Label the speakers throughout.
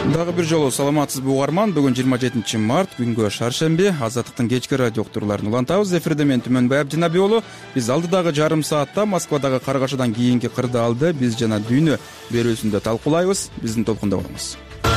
Speaker 1: Дагы бир жолу саламатсызбы угарман. Бүгүн 27 март, күнгө шаршемби. Азаттыктын кечки радио уктурууларын улантабыз. Эфирде мен Түмөнбай Абдинабий уулу. Биз алдыдагы жарым саатта Москвадагы каргашадан кийинки кырдаалды биз жана дүйнө берүүсүндө талкуулайбыз. Биздин толкунда болуңуз.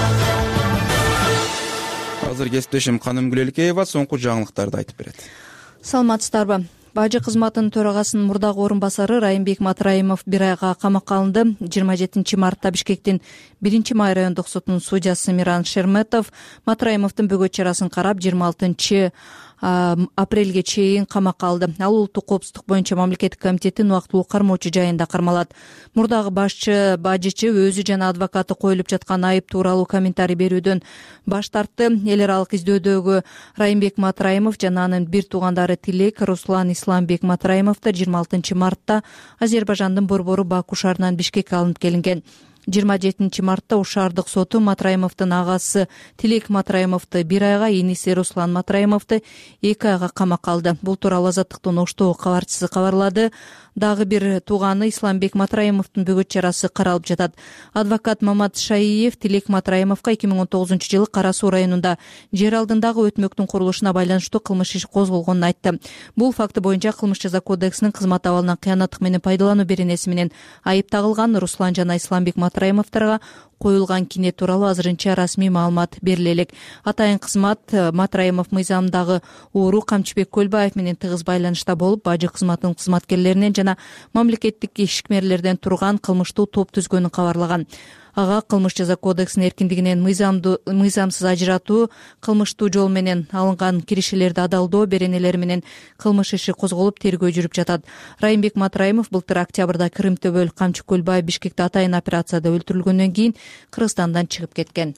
Speaker 1: Азыр кесиптешим Каным Гүлелкеева соңку жаңылыктарды айтып берет.
Speaker 2: Саламатсыздарбы? Бажы кызматынын төрагасынын мурдагы орун басары Райымбек Матраимов бир айга камакка алынды. 27 мартта Бишкектин 1-май райондук сотунун судьясы Миран Шерметов Матраимовдун бөгөт чарасын карап 26 апрелге чейин камакка алды. Ал улуттук коопсуздук боюнча мамлекеттик комитеттин убактылуу кармоочу жайында кармалат. Мурдагы бажычы өзү жана адвокаты коюлуп жаткан айып тууралуу комментарий берүүдөн баш тартты. Эл аралык издөөдөгү Райымбек Матраимов жана анын бир туугандары Тилек, Руслан Исламбек Матраимовдор 26 мартта Азербайжандын борбору Баку шаарынан Бишкекке алынып келинген. 27 мартта Ош шаардык соту Матраимовдун агасы Тилек Матраимовду бир айга, иниси Руслан Матраимовду 2 айга камакка алды. Бул тууралуу Азаттыктын Оштогу кабарчысы кабарлады. Дагы бир тууганы Исламбек Матраимовдун бөгөт чарасы каралып жатат. Адвокат Мамат Шаиев Тилек Матраимовго 2019-жылы Кара Суу районунда жер алдындагы өтмөктүн курулушуна байланыштуу кылмыш иши козголгонун айтты. Бул факты боюнча Кылмыш жаза кодексинин кызмат абалынан кыянаттык менен пайдалануу беренеси менен айып тагылган Руслан жана Исламбек Матраимовдорго коюлган кине тууралуу азырынча расмий маалымат бериле элек. Атайын кызмат Матраимов мыйзамдагы ууру Камчыбек Көлбаев менен тыгыз байланышта болуп, бажы кызматынын кызматкерлеринен жана мамлекеттик ишмерлерден турган кылмыштуу топ түзгөнүн кабарлаган. Ага Кылмыш жаза кодексинин эркиндигинен мыйзамсыз ажыратуу, кылмыштуу жол менен алынган киришелерди адалдоо беренелери менен кылмыш иши козголуп тергөө жүрүп жатат. Райымбек Матраимов былтыр октябрда Крым төбөл Камчы Көлбаев Бишкекте атайын операцияда өлтүрүлгөндөн кийин Кыргызстандан чыгып кеткен.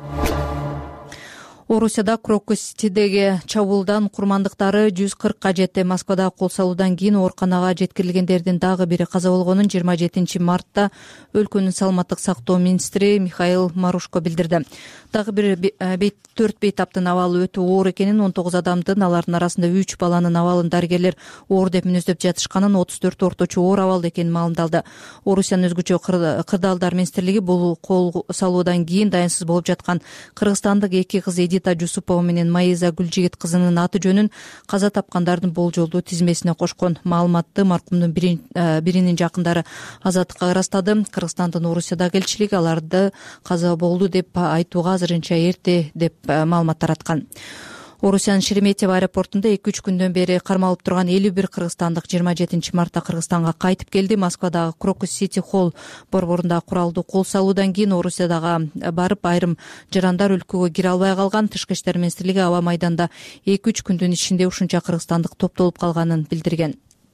Speaker 2: Орусияда Крокус-Ситидеги чабуулдан курмандыктары 140ка жетти. Москвада кол салуудан кийин ооруканага жеткирилгендердин дагы бири каза болгонун 27 мартта өлкөнүн саламаттык сактоо министри Михаил Марушко билдирди. Дагы бир 4 бейтаптын абалы өтө оор экенин, 19 адамдын, алардын арасында 3 баланын абалын дарыгерлер оор деп мүнөздөп жатышканын, 34 орточо оор абалда экенин маалымдалды. Орусиянын өзгөчө кырдаалдар министрлиги бул кол салуудан кийин дайынсыз болуп жаткан кыргызстандык 2 кыз Эдита Жусупова менен Маиза Гүлжигит кызынын аты жөнүн каза тапкандардын болжолдуу тизмесине кошкон. Маалыматты маркумдун биринин жакындары Азаттыкка ырастады. Кыргызстандын Орусиядагы элчилиги аларды каза болду деп айтууга азырынча эрте деп маалымат тараткан. Орусиянын Шереметьево аэропортунда 2-3 күндөн бери кармалып турган 51 кыргызстандык 27 мартта Кыргызстанга кайтып келди. Москвадагы Крокус Сити Холл борборунда куралдуу кол салуудан кийин Орусиядагы барып айрым жарандар өлкөгө кире албай калган. Тышкы иштер министрлиги аба майданда 2-3 күндүн ичинде ушунча кыргызстандык топтолуп калганын билдирген.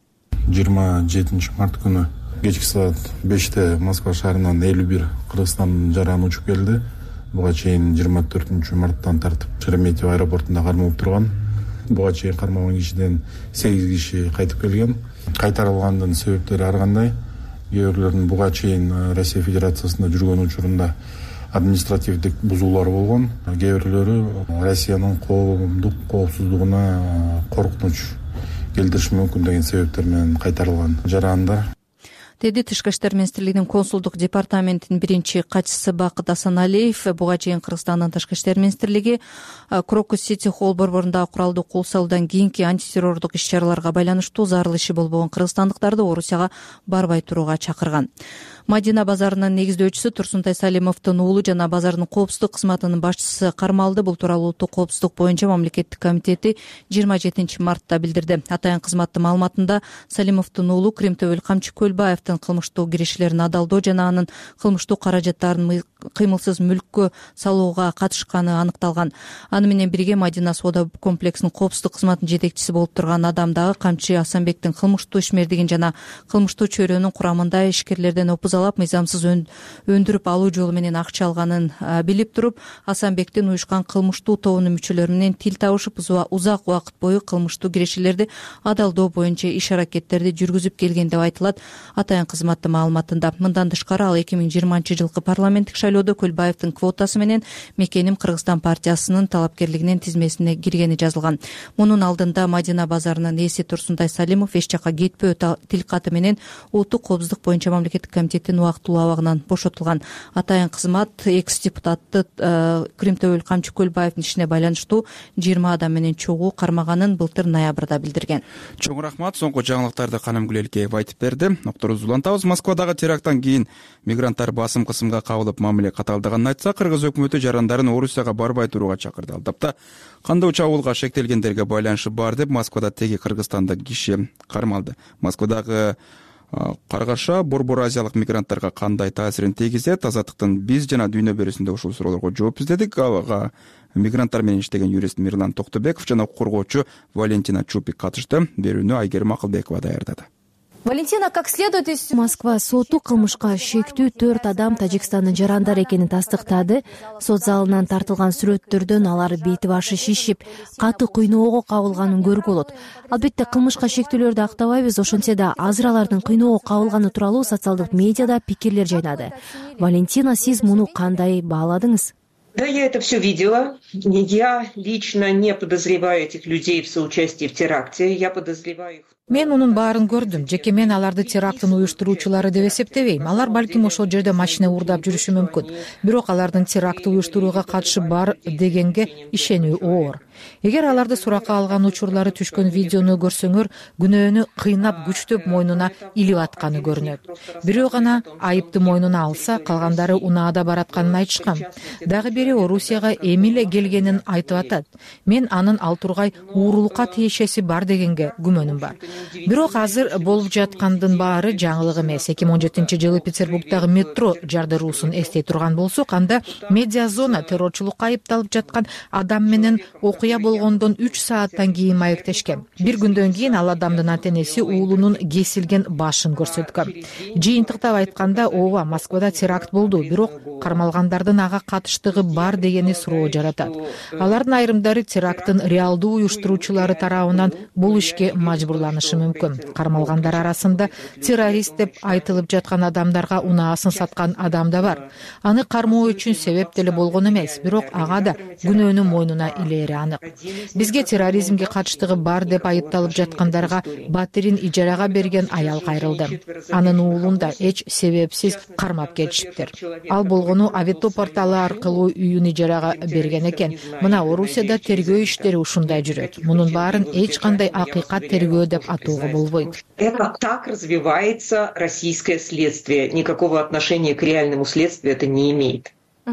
Speaker 3: 27 март күнү кечки саат 5те Москва шаарынан 51 Кыргызстандын жараны учуп келди. Буга чейин 24 марттан тартып Шереметьево аэропортунда кармалып турган. Буга чейин кармалган кишиден 8 киши кайтып келген. Кайтарылгандын себептери ар кандай. Кээ бирлеринин буга чейин Россия Федерациясында жүргөн учурунда административдик бузуулар болгон. Кээ бирлери Россиянын коомдук коопсуздугуна коркунуч келтириши мүмкүн деген себептер менен кайтарылган жарандар.
Speaker 2: Деди Тышкы иштер министрлигинин консулдук департаментинин биринчи катчысы Бакыт Асаналиев. Буга чейин Кыргызстандын Тышкы иштер министрлиги Крокус Сити Холл борборунда куралдуу кол салуудан кийинки антитеррордук иш-чараларга байланыштуу зарыл иши болбогон кыргызстандыктарды Орусияга барбай турууга чакырган. Мадина базарынын негиздөөчүсү Турсунтай Салимовдун уулу жана базардын коопсуздук кызматынын башчысы кармалды. Бул тууралуу улуттук коопсуздук боюнча мамлекеттик комитети 27 мартта билдирди. Атайын кызматтын маалыматында Салимовдун уулу Крым төбөл Камчы Көлбаевдин кылмыштуу киришилерин адалдоо жана анын кылмыштуу каражаттарын кыймылсыз мүлккө салууга катышканы аныкталган. Аны менен бирге Мадина соода комплексинин коопсуздук кызматынын жетекчиси болуп турган адам дагы Камчы Асанбектин кылмыштуу ишмердигин жана кылмыштуу чөйрөнүн курамында ишкерлерден опузалап мыйзамсыз өндүрүп алуу жолу менен акча алганын билип туруп, Асанбектин уюшкан кылмыштуу тобунун мүчөлөрү менен тил табышып, узак убакыт бою кылмыштуу киришилерди адалдоо боюнча иш-аракеттерди жүргүзүп келген деп айтылат атайын кызматтын маалыматында. Мындан тышкары ал 2020-жылкы парламенттик шайлоодо Көлбаевдин квотасы менен Мекеним Кыргызстан партиясынын талапкерлигинин тизмесине киргени жазылган. Мунун алдында Мадина базарынын ээси Турсунтай Салимов эч жака кетпөө тил каты менен улуттук коопсуздук боюнча мамлекеттик комитет мамлекеттин убактылуу абагынан бошотулган. Атайын кызмат экс-депутатты Крим Төбөл Камчы Көлбаевдин ишине байланыштуу 20 адам менен чогуу кармаганын былтыр ноябрда билдирген.
Speaker 1: Чоң рахмат. Соңку жаңылыктарды Канымгүл Элкеев айтып берди. Ноктор улантабыз. Москвадагы теракттан кийин мигранттар басым кысымга кабылып мамиле катаалдаганын айтса, кыргыз өкмөтү жарандарын Орусияга барбай турууга чакырды. Алдапта кандуу чабуулга шектелгендерге байланышы бар деп Москвада теги Кыргызстандык киши кармалды. Москвадагы каргаша Борбор азиялык мигранттарга кандай таасирин тийгизет? Азаттыктын биз жана дүйнө берүүсүндө ушул суроолорго жооп издедик. Ага мигранттар менен иштеген юрист Мирлан Токтобеков жана укук коргоочу Валентина Чупик катышты. Берүүнү Айгерим Акылбекова даярдады.
Speaker 4: Валентина, как следует из...
Speaker 5: Москва соту кылмышка шектүү 4 адам Тажикстандын жарандар экенин тастыктады. Сот залынан тартылган сүрөттөрдөн алар бети башы шишип, каты кыйноого кабылганын көрүүгө болот. Албетте кылмышка шектүүлөрдү актабайбыз, ошентсе да азыр алардын кыйноого кабылганы тууралуу социалдык медиада пикирлер жайнады. Валентина, сиз муну кандай бааладыңыз?
Speaker 6: Да, я это все видела. Я лично не подозреваю этих людей в соучастии в теракте. Я подозреваю их.
Speaker 4: Мен мунун баарын көрдүм. Жеке мен аларды теракттын уюштуруучулары деп эсептебейм. Алар балким ошол жерде машина уурдап жүрүшү мүмкүн. Бирок алардын терактты уюштурууга катышы бар дегенге ишенүү оор. Эгер аларды суракка алган учурлары түшкөн видеону көрсөңөр, күнөөнү кыйнап күчтөп мойнуна илип атканы көрүнөт. Бирөө гана айыпты мойнуна алса, калгандары унаада баратканын айтышкан. Дагы бири Орусияга эмиле келгенин айтып атат. Мен анын ал тургай уурулукка тиешеси бар дегенге күмөнүм бар. Бирок азыр болуп жаткандын баары жаңылык эмес. 2017-жылы Петербургдагы метро жардыруусун эстей турган болсок, анда медиа зона террорчулукка айыпталып жаткан адам менен окуя болгондон 3 сааттан кийин маектешкен. Бир күндөн кийин ал адамдын ата-энеси уулунун кесилген башын көрсөткөн. Жыйынтыктап айтканда, ооба, Москвада теракт болду, бирок кармалгандардын ага катыштыгы бар дегени суроо жаратат. Алардын айрымдары теракттын реалдуу уюштуруучулары тарабынан бул ишке мажбурланышы мүмкүн. Кармалгандар арасында террорист деп айтылып жаткан адамдарга унаасын саткан адам да бар. Аны кармоо үчүн себеп деле болгон эмес, бирок ага да күнөөнү мойнуна илери анык. Бизге терроризмге катыштыгы бар деп айыпталып жаткандарга батирин ижарага берген аял кайрылды. Анын уулун да эч себепсиз кармап кетишиптир. Ал болгону Авито порталы аркылуу үйүн ижарага берген экен. Мына Орусияда тергөө иштери ушундай жүрөт. Мунун баарын эч кандай акыйкат тергөө деп атууга болбойт.
Speaker 6: Это так развивается российское следствие. Никакого отношения к реальному следствию это не имеет.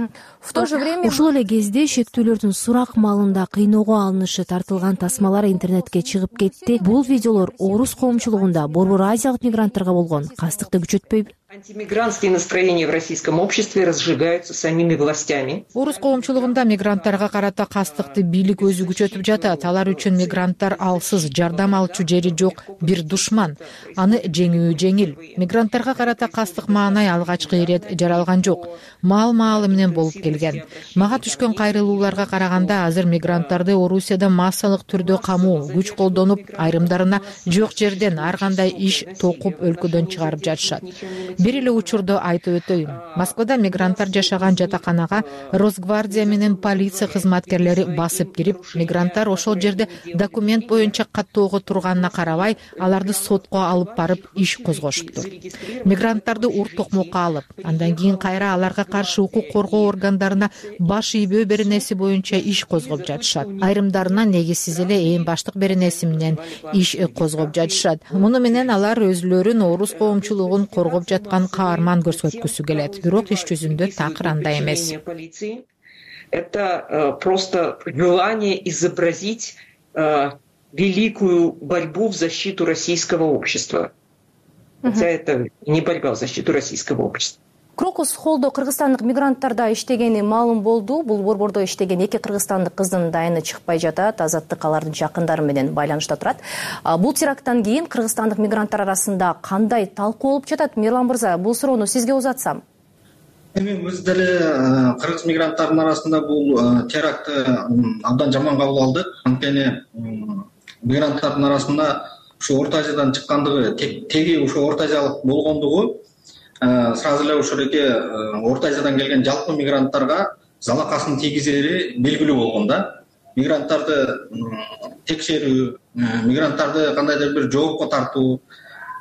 Speaker 4: В то же время...
Speaker 5: Ушул эле кезде шектүүлөрдүн сурак маалында кыйноого алынышы тартылган тасмалар интернетке чыгып кетти. Бул видеолор орус коомчулугунда Борбор азиялык мигранттарга болгон кастыкты күчөтпөйбү?
Speaker 6: Антимигрантские настроения в российском обществе разжигаются самими властями.
Speaker 4: Орус коомчулугунда мигранттарга карата кастыкты бийлик өзү күчөтүп жатат. Алар үчүн мигранттар алсыз, жардам алчу жери жок бир душман. Аны жеңүү жеңил. Мигранттарга карата кастык маанай алгачкы ирет жаралган жок. Маал-маалы менен болуп келген. Мага түшкөн кайрылууларга караганда азыр мигранттарды Орусияда массалык түрдө камуу, күч колдонуп, айрымдарына жок жерден ар кандай иш токуп өлкөдөн чыгарып жатышат. Бир эле учурду айтып өтөйүн. Москвада мигранттар жашаган жатаканага Росгвардия менен полиция кызматкерлери басып кирип, мигранттар ошол жерде документ боюнча каттоого турганына карабай, аларды сотко алып барып иш козгошуптур. Мигранттарды ур токмокко алып, андан кийин кайра аларга каршы укук коргоо органдарына баш ийбөө беренеси боюнча иш козгоп жатышат. Айрымдарына негизсиз эле ээн баштык беренеси менен иш козгоп жатышат. Муну менен алар өзүлөрүн орус коомчулугун коргоп жаткан каарман көрсөткүсү келет. Бирок иш жүзүндө такыр андай эмес.
Speaker 6: Это просто желание изобразить великую борьбу в защиту российского общества. Хотя это не борьба в защиту российского общества.
Speaker 7: Крокус Холдо кыргызстандык мигранттарда иштегени маалым болду. Бул борбордо иштеген 2 кыргызстандык кыздын дайыны чыкпай жатат. Азаттык алардын жакындары менен байланышта турат. Бул теракттан кийин кыргызстандык мигранттар арасында кандай талкуу болуп жатат? Мирлан мырза, бул суроону сизге узатсам.
Speaker 8: Эми биз деле кыргыз мигранттардын арасында бул терактты абдан жаман кабыл алдык. Анткени мигранттардын арасында ушу Орто Азиядан чыккандыгы, теги ушу Орто Азиялык болгондугу сразу эле ошол эки Орто Азиядан келген жалпы мигранттарга залакасын тийгизери белгилүү болгон да. Мигранттарды текшерүү, мигранттарды кандайдыр бир жоопко тартуу,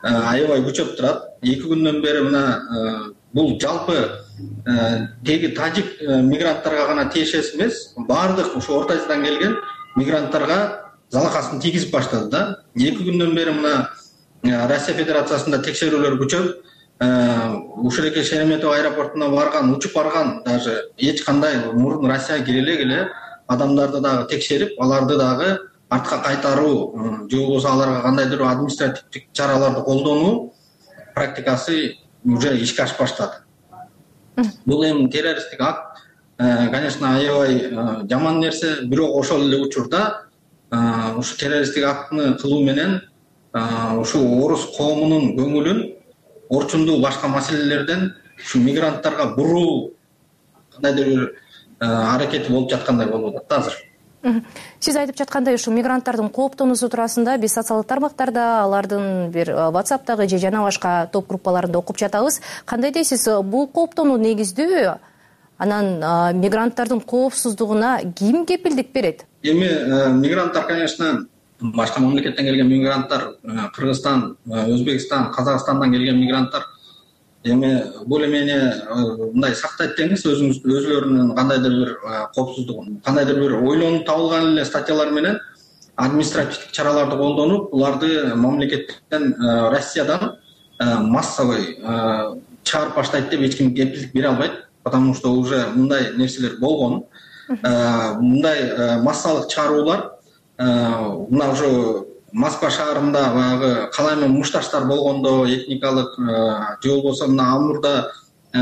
Speaker 8: аябай күчөп турат. 2 күндөн бери мына бул жалпы теги тажик мигранттарга гана тиешеси эмес, баардык ушу Орто Азиядан келген мигранттарга залакасын тийгизип баштады да. 2 күндөн бери мына Россия Федерациясында текшерүүлөр күчөп, ушул Шереметьево аэропортуна барган, учуп барган, даже эч кандай мурун Россияга кире эле адамдарды дагы текшерип, аларды дагы артка кайтаруу же болбосо аларга кандайдыр административдик чараларды колдонуу практикасы уже ишке ашып баштады. Бул эми террористтик акт, конечно, аябай жаман нерсе, бирок ошол эле учурда ушу террористтик актыны кылуу менен ушу орус коомунун көңүлүн орчундуу башка маселелерден ушу мигранттарга буруу кандайдыр бир аракети болуп жаткандай болуп атат азыр.
Speaker 7: Сиз айтып жаткандай, ушу мигранттардын кооптонуусу туурасында биз социалдык тармактарда, алардын бир WhatsApp'тагы же жана башка топ группаларында окуп жатабыз. Кандай дейсиз, бул кооптонуу негиздүү? Анан мигранттардын коопсуздугуна ким кепилдик берет?
Speaker 8: Эми мигранттар, конечно, башка мамлекеттен келген мигранттар, Кыргызстан, Өзбекстан, Казакстандан келген мигранттар эми более-менее мындай сактайт деңиз, өзүлөрүнүн кандайдыр бир коопсуздугун, кандайдыр бир ойлонуп табылган эле статьялар менен административдик чараларды колдонуп, буларды мамлекеттен, Россиядан массовый чыгарып баштайт деп эч ким кепилдик бере албайт, потому что уже мындай нерселер болгон. Мындай массалык чыгаруулар мына уже Москва шаарында баягы калайма мушташтар болгондо, этникалык же болбосо мына Амурда,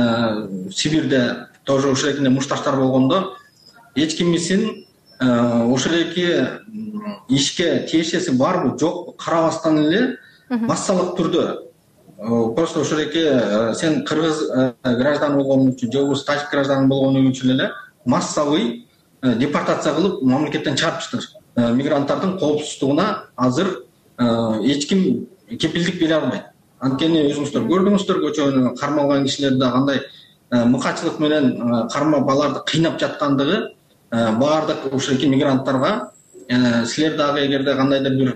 Speaker 8: Сибирде тоже ошол эки мушташтар болгондо эч кимисин ошол эки ишке тиешеси барбы жокпу карабастан эле массалык түрдө просто ошол эки сен кыргыз граждан болгону үчүн же болбосо тажик граждан болгону үчүн эле массовый депортация кылып мамлекеттен чыгарып мигранттардын коопсуздугуна азыр эч ким кепилдик бере албайт. Анткени өзүңүздөр көрдүңүздөр, көчөнү кармалган кишилерди кандай мыкачылык менен кармап аларды кыйнап жаткандыгы баардык ушул эки мигранттарга силер дагы эгерде кандайдыр бир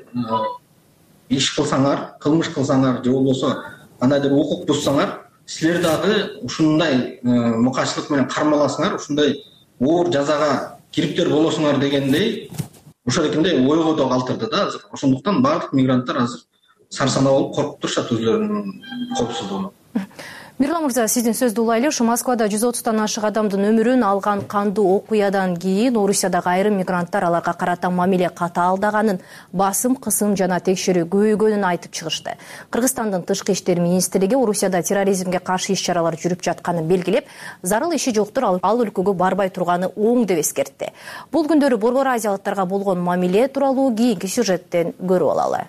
Speaker 8: иш кылсаңар, кылмыш кылсаңар же болбосо кандайдыр укук бузсаңар, силер дагы ушундай мыкачылык менен кармаласыңар, ушундай оор жазага кириптер болосуңар дегендей ошол экиндей ойго да калтырды да азыр. Ошондуктан баардык мигранттар азыр сарсана болуп коркуп турушат өзүлөрүнүн коопсуздугуна.
Speaker 7: Мирлан мырза, сиздин сөздү улайлы. Ушу Москвада 130тан ашык адамдын өмүрүн алган кандуу окуядан кийин Орусиядагы айрым мигранттар аларга карата мамиле катаалдаганын, басым, кысым жана текшерүү көбөйгөнүн айтып чыгышты. Кыргызстандын тышкы иштер министрлиги Орусияда терроризмге каршы иш-чаралар жүрүп жатканын белгилеп, зарыл иши жоктур, ал өлкөгө барбай турганы оң деп эскертти. Бул күндөрү Борбор азиялыктарга болгон мамиле тууралуу кийинки сюжеттен көрүп алалы.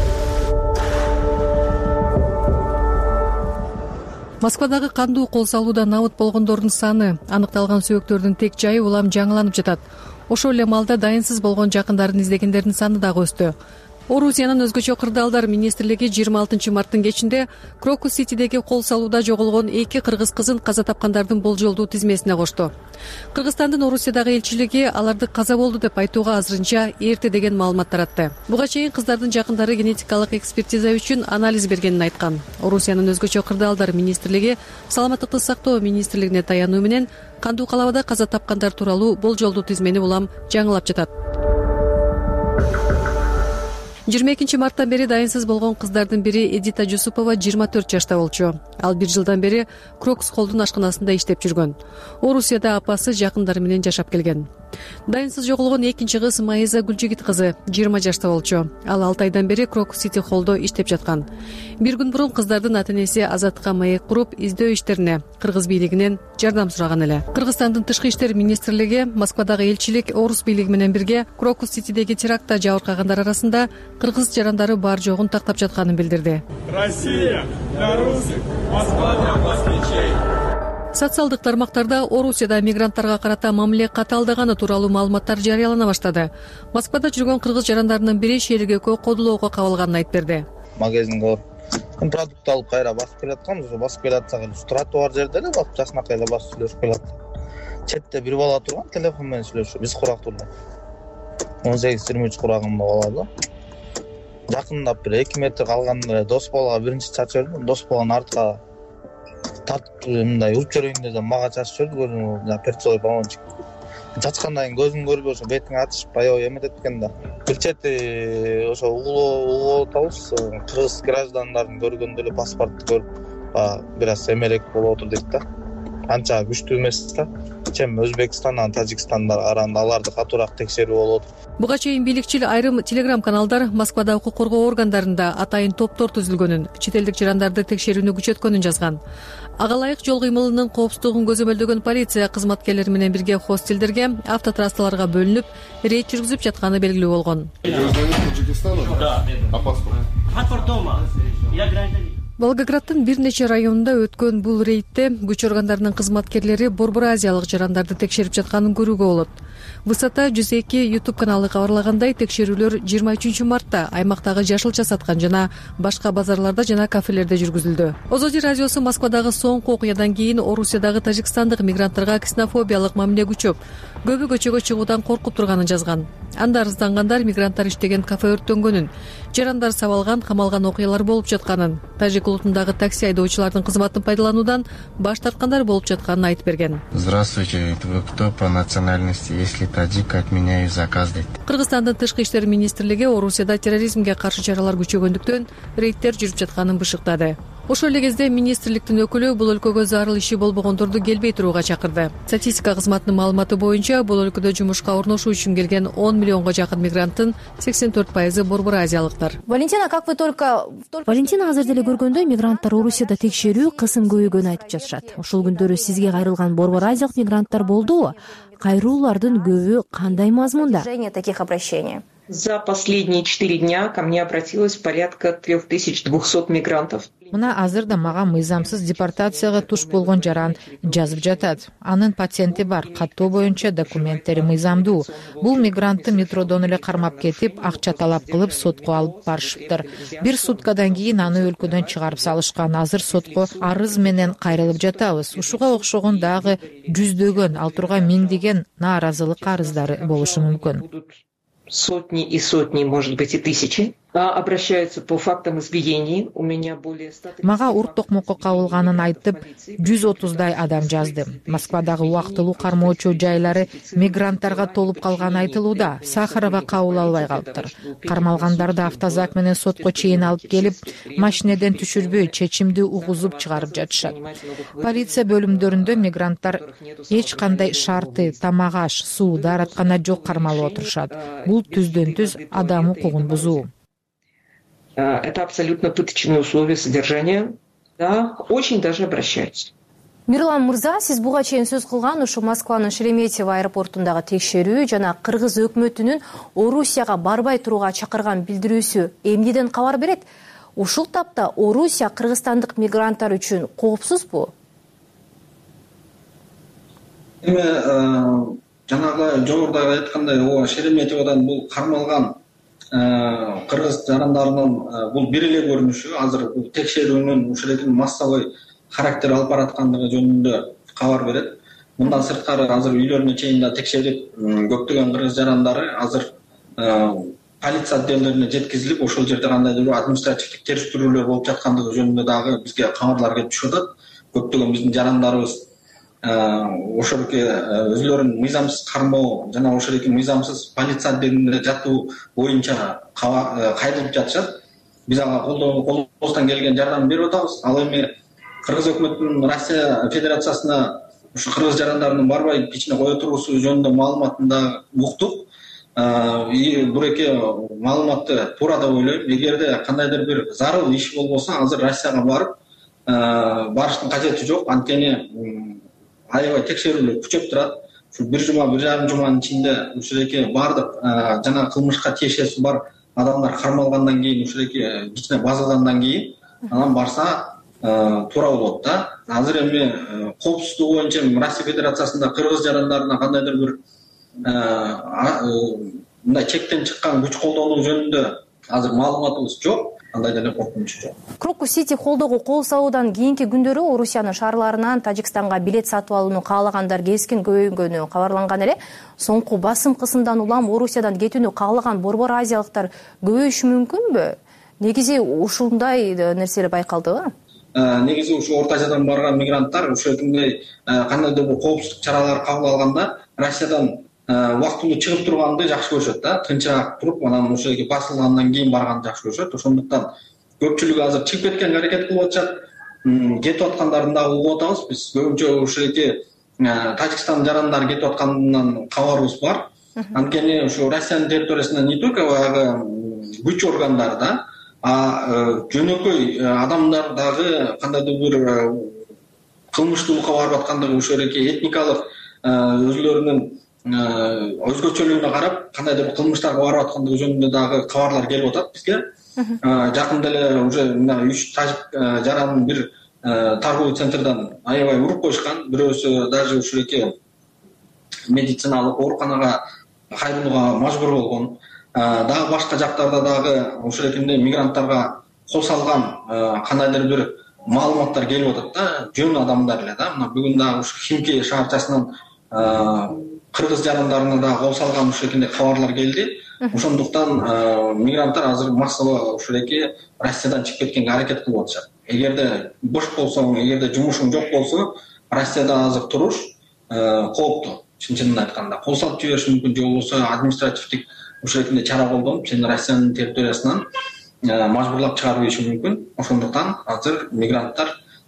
Speaker 4: Москвадагы кандуу кол салуудан абыт болгондордун саны, аныкталган сөбөктөрдүн тек жайы улам жаңыланып жатат. Ошол эле маалда дайынсыз болгон жакындарын издегендердин саны дагы өстү. Орусиянын өзгөчө кырдаалдар министрлиги 26 марттын кечинде Крокус-Ситидеги кол салууда жоголгон 2 кыргыз кызын каза тапкандардын болжолдуу тизмесине кошту. Кыргызстандын Орусиядагы элчилиги аларды каза болду деп айтууга азырынча эрте деген маалымат таратты. Буга чейин кыздардын жакындары генетикалык экспертиза үчүн анализ бергенин айткан. Орусиянын өзгөчө кырдаалдар министрлиги саламаттыкты сактоо министрлигине таянуу менен кандуу калабада каза тапкандар тууралуу болжолдуу тизмени улам жаңылап жатат. 22 марттан бери дайынсыз болгон кыздардын бири Эдита Жусупова 24 жашта болчу. Ал 1 жылдан бери Крокус колдун ашканасында иштеп жүргөн. Орусияда апасы жакындары менен жашап келген. Дайынсыз жоголгон экинчи кыз Майза Гүлжигит кызы 20 жашта болчу. Ал 6 айдан бери Крокус-Сити холдо иштеп жаткан. Bir күн мурун кыздардын ата-энеси азаттыкка маек куруп, издөө иштерине кыргыз бийлигинен жардам сураган эле. Кыргызстандын тышкы иштер министрлиги Москвадагы элчилик орус бийлиги менен бирге Крокус-Ситидеги терактта жабыркагандар арасында кыргыз жарандары бар жогун тактап жатканын билдирди.
Speaker 9: Россия для русских, Москва для москвичей.
Speaker 4: Социалдык тармактарда Орусияда мигранттарга карата мамиле катаалдаганы тууралуу маалыматтар жарыялана баштады. Москвада жүргөн кыргыз жарандарынын бири шейликөккө кодулоого кабылганын айтып берди.
Speaker 10: Магазинге барып продукт алып кайра басып келаткан, басып келатсак эле тротуар жерде эле басып жакынакай эле басып сүйлөшүп келатты. Четте бир бала турган, телефон менен сүйлөшүп, биз курактуу эле. 18-23 курагында бала да. жакындап бир 2 метр калганда эле дос балага биринчи чачып жибердим. Дос баланы артка тартып мындай уруп жиберейин десем мага чачып жиберди. Перцовый баллончик. Чачкандан кийин көзүң көрбөй ошо бетиңе атышып аябай эметет экен да. Бир чети ошо угулуп атабыз. Кыргыз граждандарын көргөндө эле паспорту көрүп бир аз эмерек болуп отур дейт да. Анча күчтүү эмес да. Чем Өзбекстандан Тажикстандар арасында аларды катуураак текшерүү болуп отур.
Speaker 11: Буга чейин бийликчил айрым телеграм-каналдар Москвада укук коргоо органдарында атайын топтор түзүлгөнүн, чет элдик жарандарды текшерүүнү күчөткөнүн жазган. Ага ылайык жол кыймылынын коопсуздугун көзөмөлдөгөн полиция кызматкерлери менен бирге хостелдерге, автотрассаларга бөлүнүп, рейд жүргүзүп жатканы белгилүү болгон. Волгограддын бир нече районунда өткөн бул рейдте күч органдарынын кызматкерлери Борбор Азиялык жарандарды текшерип жатканын көрүүгө болот. Высота 102 YouTube каналы кабарлагандай, текшерүүлөр 23 мартта аймактагы жашылча саткан жана башка базарларда жана кафелерде жүргүзүлдү. Озоди радиосу Москвадагы соңку окуядан кийин Орусиядагы тажикстандык мигранттарга ксенофобиялык мамиле күчөп, көбү көчөгө чыгуудан коркуп турганын жазган. Анда арыздангандар мигранттар иштеген кафе өрттөнгөнүн, жарандар сабалган, камалган окуялар болуп жатканын, тажик улутундагы такси айдоочулардын кызматын пайдалануудан баш тарткандар болуп жатканын айтып берген.
Speaker 12: Здравствуйте, вы кто по национальности? Если таджик, отменяю заказ дейт.
Speaker 11: Кыргызстандын тышкы иштер министрлиги Орусияда терроризмге каршы чаралар күчөгөндүктөн рейдтер жүрүп жатканын бышыктады. Ошол эле кезде министрликтин өкүлү бул өлкөгө зарыл иши болбогондорду келбей турууга чакырды. Статистика кызматынын маалыматы боюнча, бул өлкөдө жумушка орношуу үчүн келген 10 миллионго жакын мигранттын 84% Борбор Азиялыктар.
Speaker 7: Валентина, как вы только...
Speaker 5: Валентина азыр деле көргөндөй, мигранттар Орусияда текшерүү кысым көбөйгөнүн айтып жатышат. Ошол күндөрү сизге кайрылган Борбор Азиялык мигранттар болдубу? Кайрылуулардын көбү кандай мазмунда?
Speaker 7: Таких обращений.
Speaker 6: За последние 4 дня ко мне обратилось порядка 3200 мигрантов.
Speaker 4: Мына азыр да мага мыйзамсыз депортацияга туш болгон жаран жазып жатат. Анын патенти бар, каттоо боюнча документтери мыйзамдуу. Бул мигрантты метродон эле кармап кетип, акча талап кылып сотко алып барышыптыр. Бир суткадан кийин аны өлкөдөн чыгарып салышкан. Азыр сотко арыз менен кайрылып жатабыз. Ушуга окшогон дагы жүздөгөн, ал тургай миңдеген нааразылык арыздары болушу мүмкүн.
Speaker 6: Сотни и сотни, может быть, и тысячи. Обращаются по фактам избиений. У меня более 100...
Speaker 4: Мага урт токмокко кабылганын айтып, 130дай адам жазды. Москвадагы убактылуу кармоочу жайлары мигранттарга толуп калганы айтылууда. Сахарова кабыл албай калыптыр. Кармалгандарды автозак менен сотко чейин алып келип, машинеден түшүрбөй, чечимди угузуп чыгарып жатышат. Полиция бөлүмдөрүндө мигранттар эч кандай шарты, тамак аш, суу, даараткана жок кармалып отурушат. Бул түздөн-түз адам укугун бузуу.
Speaker 6: Это абсолютно пыточные условия содержания. Да, очень даже обращаются.
Speaker 7: Мирлан Мырза, сиз буга чейин сөз кылган ушу Москванын Шереметьево аэропортундагы текшерүү жана кыргыз өкмөтүнүн Орусияга барбай турууга чакырган билдирүүсү эмнеден кабар берет? Ушул тапта Орусия кыргызстандык мигранттар үчүн коопсузбу?
Speaker 8: Эми жанагы жогоруда айткандай, Шереметьеводон бул кармалган кыргыз жарандарынын бул бир эле көрүнүшү азыр бул текшерүүнүн ушул эле массовый характер алып бараткандыгы жөнүндө кабар берет. Мындан сырткары азыр үйлөрүнө чейин да текшерип, көптөгөн кыргыз жарандары азыр полиция отделдерине жеткизилип, ошол жерде кандайдыр бир административдик териштирүүлөр болуп жаткандыгы жөнүндө дагы бизге кабарлар келип түшүп атат. Көптөгөн биздин жарандарыбыз ошол өзүлөрүн мыйзамсыз кармоо жана ошол мыйзамсыз полиция отделинде жатуу боюнча кайрылып жатышат. Биз ага колубуздан келген жардам берип атабыз. Ал эми кыргыз өкмөтүнүн Россия Федерациясына ушу кыргыз жарандарынын барбай ичине кое туруусу жөнүндө маалыматын да уктук. Буреке маалыматты туура деп ойлойм. Эгерде кандайдыр бир зарыл иш болбосо, азыр Россияга барып барыштын кажети жок. Анткени аябай текшерүүлөр күчөп турат. Ушу бир жума, бир жарым жуманын ичинде ушул бардык жана кылмышка тиешеси бар адамдар кармалгандан кийин, ушул кичине базадандан кийин анан барса туура болот да. Азыр эми коопсуздук боюнча Россия Федерациясында кыргыз жарандарына кандайдыр бир мындай чектен чыккан күч колдонуу жөнүндө азыр маалыматыбыз жок, андай деле коркунуч жок.
Speaker 7: Крокус Сити холдогу кол салуудан кийинки күндөрү Орусиянын шаарларынан Тажикстанга билет сатып алууну каалагандар кескин көбөйгөнү кабарланган эле. Соңку басым кысымдан улам Орусиядан кетүүнү каалаган борбор азиялыктар көбөйүшү мүмкүнбү? Негизи ушундай нерселер байкалдыбы?
Speaker 8: Негизи ушу Орто Азиядан барган мигранттар ушундай кандайдыр бир коопсуздук чаралары кабыл алганда Россиядан убактылуу чыгып турганды жакшы көрүшөт да, тынчыраак туруп, анан ошол жерге басылгандан кийин барганды жакшы көрүшөт. Ошондуктан көпчүлүгү азыр чыгып кеткенге аракет кылып атышат. Кетип аткандарын дагы угуп атабыз. Биз көбүнчө ошол жерге Тажикстан жарандары кетип атканынан кабарыбыз бар. Анткени ушу Россиянын территориясында не только күч органдары да, жөнөкөй адамдар дагы кандайдыр бир кылмыштуулукка барып аткандыгы, ошол жерге этникалык өзлөрүнүн өзгөчөлүгүнө карап кандайдыр бир кылмыштарга барып аткандыгы жөнүндө дагы кабарлар келип атат бизге. Жакында эле уже 3 тажик жаранын бир торговый центрден аябай уруп коюшкан, бирөөсү даже ушул жерге медициналык ооруканага кайрылууга мажбур болгон. Дагы башка жактарда дагы ушул жерде мигранттарга кол салган кандайдыр бир маалыматтар келип атат да, жөн адамдар эле да. Мына бүгүн дагы ушу Химки шаарчасынан кыргыз жарандарына да кол салган ушул жерде кабарлар келди. Ошондуктан мигранттар азыр массалуу ушул жерге Россиядан чыгып кеткенге аракет кылып атышат. Эгерде бош болсоң, эгерде жумушуң жок болсо, Россияда азыр туруш кооптуу. Чын айтканда, кол салып жибериш мүмкүн, же болбосо административдик ушул жерде чара колдонуп, сени Россиянын территориясынан мажбурлап чыгарып ийиши мүмкүн. Ошондуктан азыр мигранттар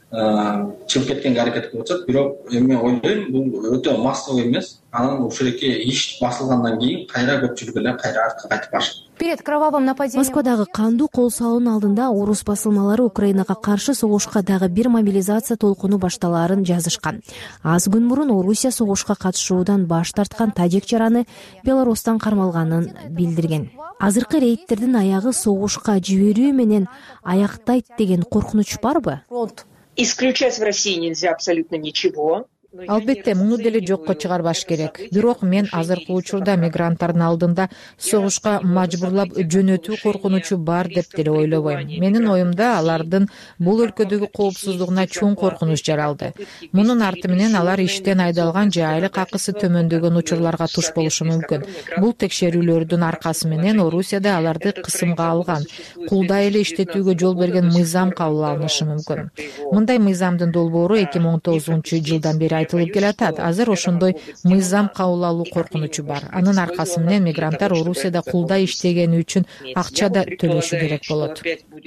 Speaker 8: чыгып кеткенге аракет кылып атышат. Бирок эми ойлойм, бул өтө массалуу эмес. Анан ушул жерге иш басылгандан кийин кайра көпчүлүк эле кайра артка кайтып барышат.
Speaker 7: Перед кровавым нападением
Speaker 5: Москвадагы кандуу кол салуунун алдында орус басылмалары Украинага каршы согушка дагы бир мобилизация толкуну башталаарын жазышкан. Аз күн мурун Орусия согушка катышуудан баш тарткан тажик жараны Беларустан кармалганын билдирген. Азыркы рейдтердин аягы согушка жиберүү менен аяктайт деген коркунуч барбы?
Speaker 6: Исключать в России нельзя абсолютно ничего.
Speaker 4: Албетте, муну деле жокко чыгарбаш керек. Бирок мен азыркы учурда мигранттардын алдында согушка мажбурлап жөнөтүү коркунучу бар деп деле ойлобойм. Менин оюмда алардын бул өлкөдөгү коопсуздугуна чоң коркунуч жаралды. Мунун арты менен алар иштен айдалган же айлык акысы төмөндөгөн учурларга туш болушу мүмкүн. Бул текшерүүлөрдүн аркасы менен Орусияда аларды кысымга алган, кулдай эле иштетүүгө жол берген мыйзам кабыл алынышы мүмкүн. Мындай мыйзамдын долбоору 2019-жылдан бери айтылып келатат. Азыр ошондой мыйзам кабыл алуу коркунучу бар. Анын аркасы менен мигранттар Орусияда кулдай иштегени үчүн акча да төлөшү керек болот.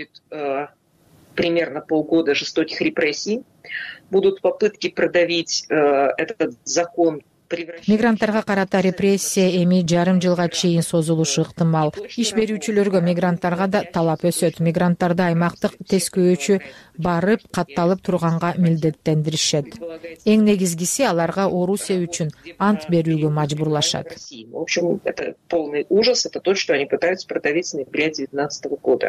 Speaker 6: Примерно полгода жестоких репрессий. Будут попытки продавить этот закон.
Speaker 4: Мигранттарга карата репрессия эми жарым жылга чейин созулушу ыктымал. Иш берүүчүлөргө мигранттарга да талап өсөт. Мигранттарды аймактык тескөөчү барып катталып турганга милдеттендиришет. Эң негизгиси аларга Орусия үчүн ант берүүгө мажбурлашат.
Speaker 6: В общем, это полный ужас. Это то, что они пытаются продавить с ноября 2019 года.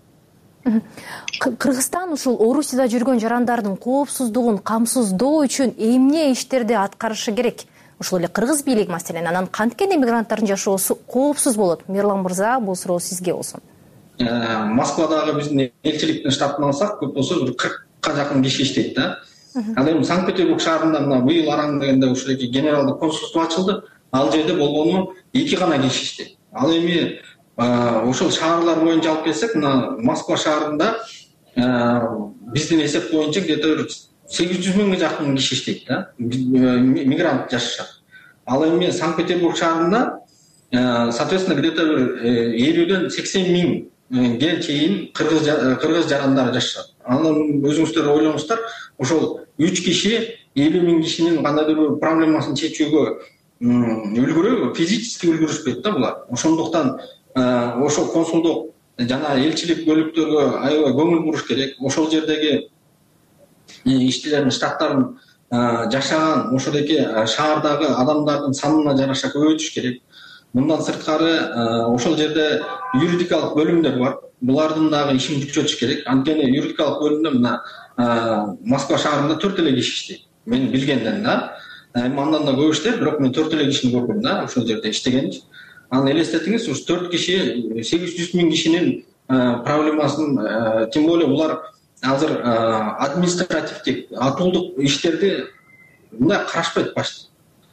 Speaker 7: Кыргызстан ушул Орусияда жүргөн жарандардын коопсуздугун камсыздоо үчүн эмне иштерди аткарышы керек? Ушул эле кыргыз бийлиги маселен, анан канткен мигранттардын жашоосу коопсуз болот? Мирлан мырза, бул суроо сизге болсун.
Speaker 8: Москвадагы биздин элчиликтин штатын алсак, көп болсо 40ка жакын киши иштейт да. Ал эми Санкт-Петербург шаарында мына быйыл араң дегенде ушул жерге генералдык консулство ачылды. Ал жерде болгону 2 гана киши иштейт. Ал эми ошол шаарлар боюнча алып келсек, мына Москва шаарында биздин эсеп боюнча где-то 800 миңге жакын киши иштейт да, мигрант жашашат. Ал эми Санкт-Петербург шаарында соответственно где-то 50-ден 80 миңге чейин кыргыз жарандары жашашат. Анан өзүңүздөр ойлоңуздар, ошол 3 киши 50 миң кишинин кандайдыр бир проблемасын чечүүгө үлгүрөбү, физически үлгүрүшпөйт да булар. Ошондуктан ошол консулдук жана элчилик бөлүктөргө аябай көңүл буруш керек. Ошол жердеги иштелердин штаттарын жашаган ошолдоки шаардагы адамдардын санына жараша көбөйтүш керек. Мындан сырткары ошол жерде юридикалык бөлүмдөр бар. Булардын дагы ишин күчөтүш керек. Анткени юридикалык бөлүмдө мына Москва шаарында 4 эле киши иштейт. Мен билгенден да. Андан да көп иштейт, бирок мен 4 эле кишини көрдүм да ошол жерде иштеген. Аны элестетиңиз, ушу 4 киши 800 миң кишинин проблемасын, тем более булар азыр административдик атуулдук иштерди мындай карашпайт башта.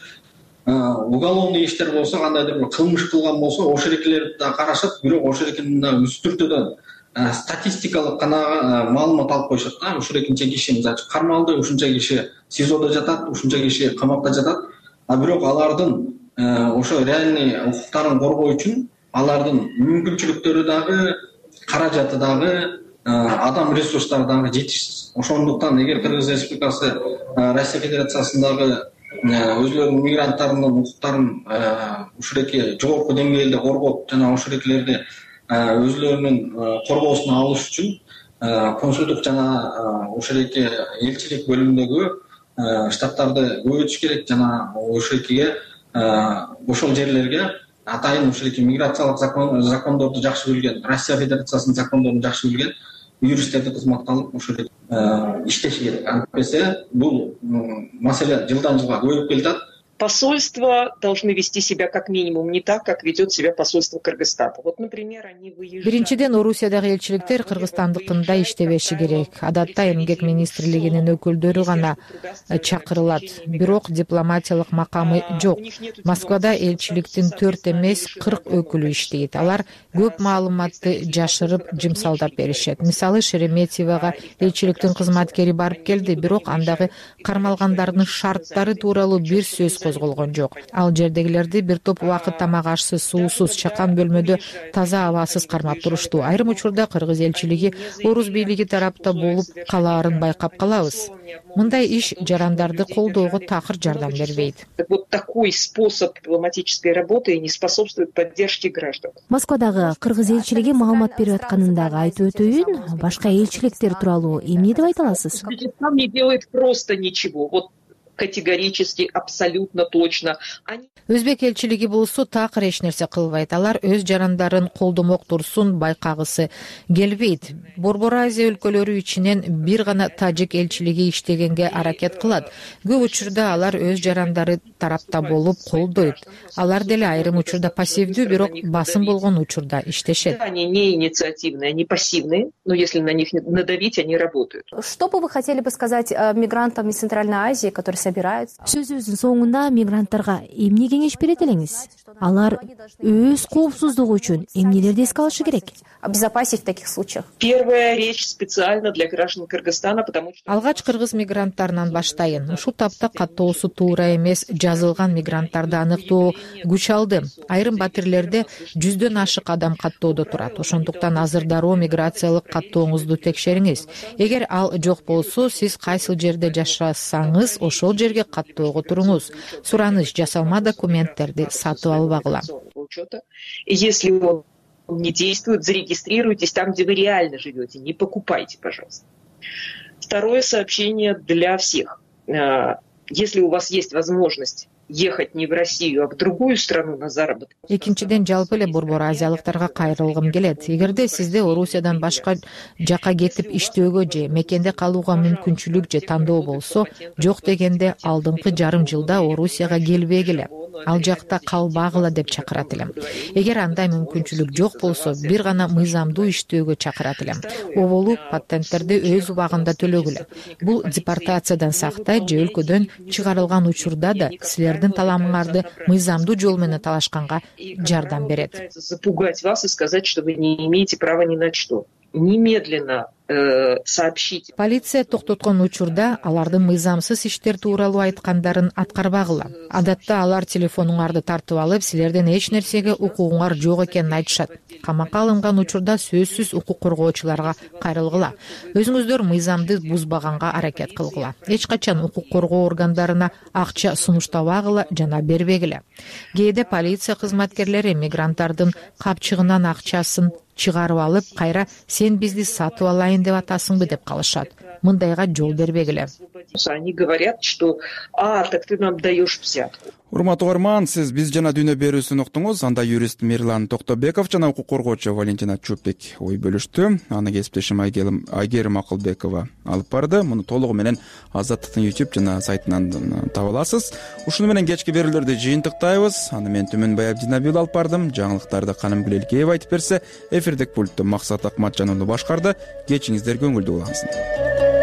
Speaker 8: Уголовный иштер болсо, кандайдыр бир кылмыш кылган болсо, ошол экилерди да карашат, бирок ошол экинин да үстүртөдөн статистикалык гана маалымат алып коюшат да. Ушул экинче киши мисалы кармалды, ушунча киши СИЗОдо жатат, ушунча киши камакта жатат. Бирок алардын ошо реальный укуктарын коргоо үчүн алардын мүмкүнчүлүктөрү дагы, каражаты дагы, адам ресурстары дагы жетишсиз. Ошондуктан эгер Кыргыз Республикасы Россия Федерациясындагы өзлөрүнүн мигранттарынын укуктарын ушул эки жогорку деңгээлде коргоп, жана ушул экилерди өзлөрүнүн коргоосуна алыш үчүн консулдук жана ошол эки элчилик бөлүмүндөгү штаттарды көбөйтүш керек, жана ошол экиге ошол жерлерге атайын ушул эки миграциялык закондорду жакшы билген, Россия Федерациясынын закондорун жакшы билген юристтерди кызматка алып ошол иштеши керек. Антпесе бул маселе жылдан жылга көбөйүп келатат.
Speaker 6: Посольства должны вести себя как минимум не так, как ведет себя посольство Кыргызстана. Вот, например, они выезжают.
Speaker 4: Биринчиден, Орусиядагы элчиликтер кыргызстандыкындай иштебеши керек. Адатта эмгек министрлигинин өкүлдөрү гана чакырылат, бирок дипломатиялык макамы жок. Москвада элчиликтин 4 эмес 40 өкүлү иштейт. Алар көп маалыматты жашырып, жымсалдап беришет. Мисалы, Шереметьевага элчиликтин кызматкери барып келди, бирок андагы кармалгандардын шарттары тууралуу бир сөз козголгон жок. Ал жердегилерди бир топ убакыт тамак ашсыз, суусуз, чакан бөлмөдө таза абасыз кармап турушту. Айрым учурда Кыргыз элчилиги орус бийлиги тарапта болуп калаарын байкап калабыз. Мындай иш жарандарды колдоого такыр жардам бербейт.
Speaker 6: Вот такой способ дипломатической работы не способствует поддержке граждан.
Speaker 5: Москвадагы Кыргыз элчилиги маалымат берип атканын дагы айтып өтөйүн. Башка элчиликтер тууралуу эмне деп айта аласыз?
Speaker 6: Кыргызстан не делает просто ничего. Вот категорически, абсолютно точно.
Speaker 4: Өзбек элчилиги болсо такыр эч нерсе кылбайт. Алар өз жарандарын колдомок турсун байкагысы келбейт. Борбор Азия өлкөлөрү ичинен бир гана тажик элчилиги иштегенге аракет кылат. Көп учурда алар өз жарандары тарапта болуп колдойт. Алар деле айрым учурда пассивдүү, бирок басым болгон учурда иштешет.
Speaker 6: Они не инициативные, они пассивные, но если на них надавить, они работают.
Speaker 7: Что бы вы хотели бы сказать мигрантам из Центральной Азии, которые собираются?
Speaker 5: Сөзүбүздүн соңунда мигранттарга эмне кеңеш берет элеңиз? Алар өз коопсуздугу үчүн эмнелерди эске алышы керек?
Speaker 7: Обезопасить в таких случаях.
Speaker 6: Первая речь специально для граждан Кыргызстана, потому что
Speaker 4: алгач кыргыз мигранттарынан баштайын. Ушул тапта каттоосу туура эмес жазылган мигранттарды аныктоо күч алды. Айрым батирлерде 100дөн ашык адам каттоодо турат. Ошондуктан азыр дароо миграциялык каттооңузду текшериңиз. Эгер ал жок болсо, сиз кайсыл жерде жашасаңыз, ошол жерге каттоого туруңуз. Сураныш жасалма документтерди сатып албагыла.
Speaker 6: Если он не действует, зарегистрируйтесь там, где вы реально живете. Не покупайте, пожалуйста. Второе сообщение для всех. Если у вас есть возможность ехать не в Россию, а в другую страну на заработок.
Speaker 4: Экинчиден, жалпы эле Борбор Азиялыктарга кайрылгым келет. Эгерде сизде Орусиядан башка жака кетип иштөөгө же мекенде калууга мүмкүнчүлүк же тандоо болсо, жок дегенде алдыңкы жарым жылда Орусияга келбегиле. Ал жакта калбагыла деп чакырат элем. Эгер андай мүмкүнчүлүк жок болсо, бир гана мыйзамдуу иштөөгө чакырат элем. Оболу патенттерди өз убагында төлөгүлө. Бул депортациядан сактайт же өлкөдөн чыгарылган учурда да силердин таламыңарды мыйзамдуу жол менен талашканга жардам берет.
Speaker 6: Запугать вас и сказать, что вы не имеете права ни на что. Немедленно сообщите.
Speaker 4: Полиция токтоткон учурда алардын мыйзамсыз иштер тууралуу айткандарын аткарбагыла. Адатта алар телефонуңарды тартып алып, силердин эч нерсеге укугуңар жок экенин айтышат. Камакка алынган учурда сөзсүз укук коргоочуларга кайрылгыла. Өзүңүздөр мыйзамды бузбаганга аракет кылгыла. Эч качан укук коргоо органдарына акча сунуштабагыла жана бербегиле. Кээде полиция кызматкерлери мигранттардын капчыгынан акчасын чыгарып алып, кайра сен бизди сатып алайын деп атасыңбы деп калышат. Мындайга жол бербегиле.
Speaker 6: Они говорят, что так ты нам даешь взятку.
Speaker 1: Урматтуу угарман, сиз биз жана дүйнө берүүсүн уктуңуз. Анда юрист Мирлан Токтобеков жана укук коргоочу Валентина Чупек ой бөлүштү. Аны кесиптешим Айгерим Акылбекова алып барды. Муну толугу менен Азаттыктын YouTube жана сайтынан таба аласыз. Ушуну менен кечки берүүлөрдү жыйынтыктайбыз. Аны мен Түмөнбай Абдинабил алып бардым. Жаңылыктарды Канымгүл Элкеева айтып берсе, эфирдик пультту Максат Акматжан уулу башкарды. Кечиңиздер көңүлдүү улансын.